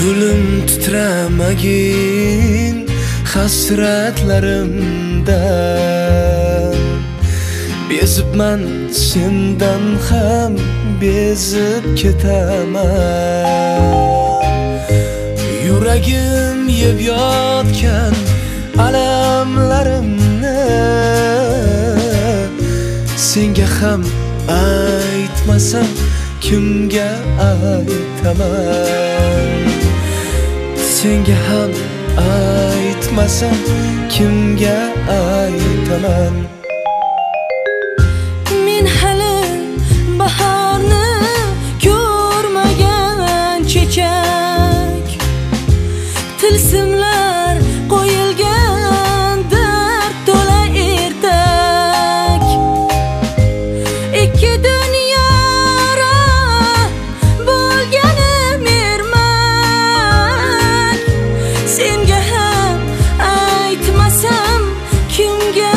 Ko'nglim titramagin hasratlarimdan. Bezibman sendan ham bezib ketaman. Yuragim yeb yotgan alamlarimni senga ham aytmasam kimga aytaman? Senga ham aytmasam kimga aytaman? Men hali baharni ko'rmagan chechak, tilsimlar qo'yilgan dard to'la ertak. Ikki dunyora bo'lganim ermak. Senga ham aytmasam kimga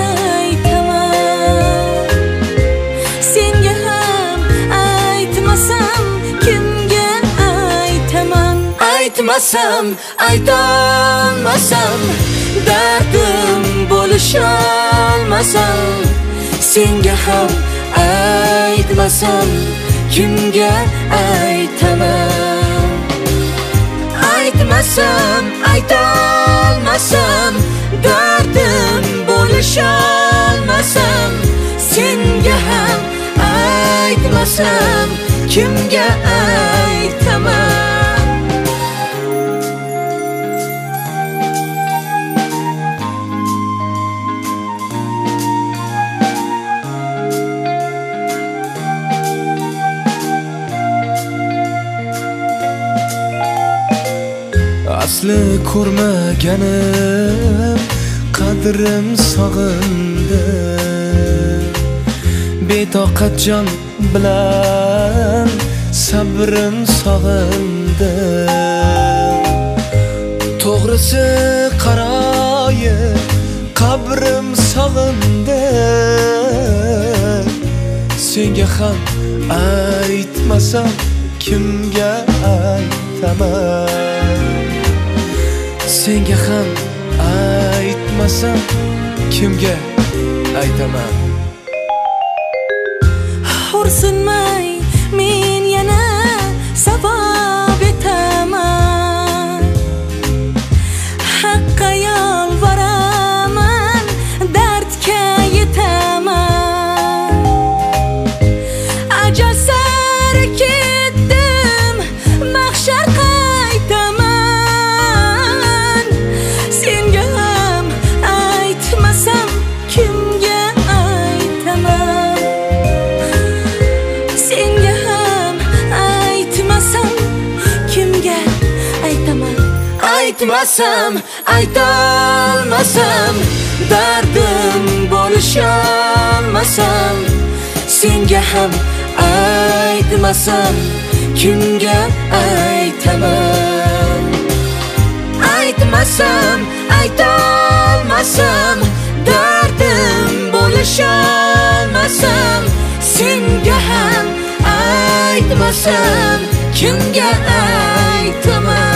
aytaman? Senga ham aytmasam kimga aytaman? Aytmasam, aytolmasam, dardim bo'lisholmasam, senga ham aytmasam kimga aytaman? Aytmasam, aytolmasam, dardim bo'lisholmasam, senga ham aytmasam kimga aytaman? Asli ko'rmaganim qadrim sog'indi. Betoqat jon bilan sabrim sog'indi. To'g'risi qaroyi qabrim sog'indi. Senga ham aytmasam kimga aytaman? Senga ham aytmasam kimga aytaman? Xo'rsinmay men yana savob etaman. Haqqa yolvoraman, dardga yetaman. Ajal sari ketdim, mahshar qaytaman. Senga ham aytmasam kimga aytaman? Senga ham aytmasam kimga aytaman? Aytmasam, aytolmasam, dardim bo'lisholmasam, senga ham aytmasam kimga aytaman? Aytmasam, aytolmasam, dardim bo'lisholmasam, senga ham aytmasam kimga aytaman?